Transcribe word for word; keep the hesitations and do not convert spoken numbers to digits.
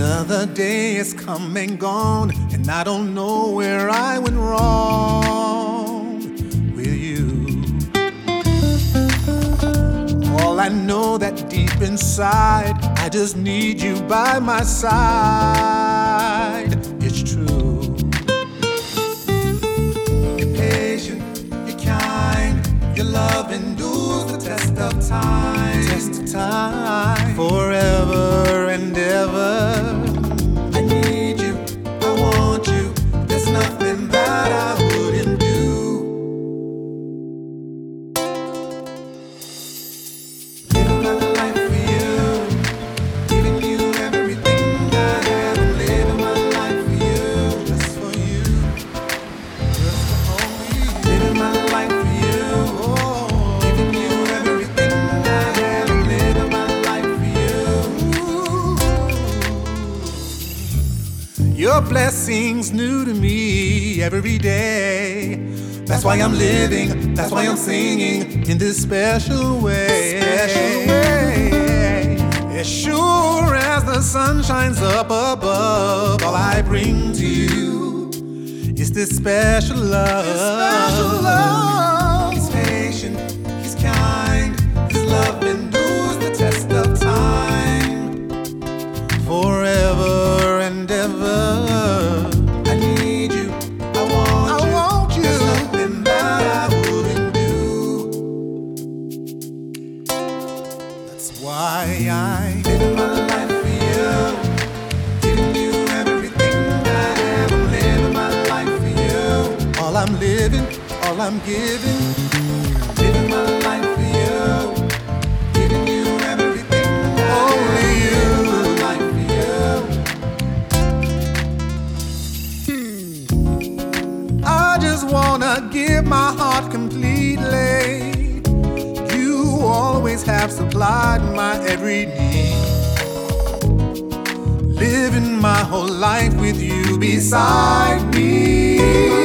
Another day is come and gone, and I don't know where I went wrong with you. All I know that deep inside, I just need you by my side. It's true. You're patient, you're kind, your love endures the test of time. Test of time. Forever and ever. I need you, I want you. There's nothing that I wouldn't do. Living my life for you, giving you everything I have. I'm living my life for you, just for you, just for only you. Living my life for you, oh, giving you everything I have. I'm living my life for you. Your blessings new to me every day. That's why I'm living, that's why I'm singing in this special way. Special way. As sure as the sun shines up above, all I bring to you is this special love. This special love. He's patient, he's kind, his love endures the test of time. Forever and ever. I need you, I want I you. Want you. There's nothing that I wouldn't do. That's why I live my life for you, giving you everything I have. I'm living my life for you. All I'm living, all I'm giving, living my life for you, giving you everything I only have. You. My life for you. I just wanna give my heart completely. You always have supplied my every need. Living my whole life with you beside me.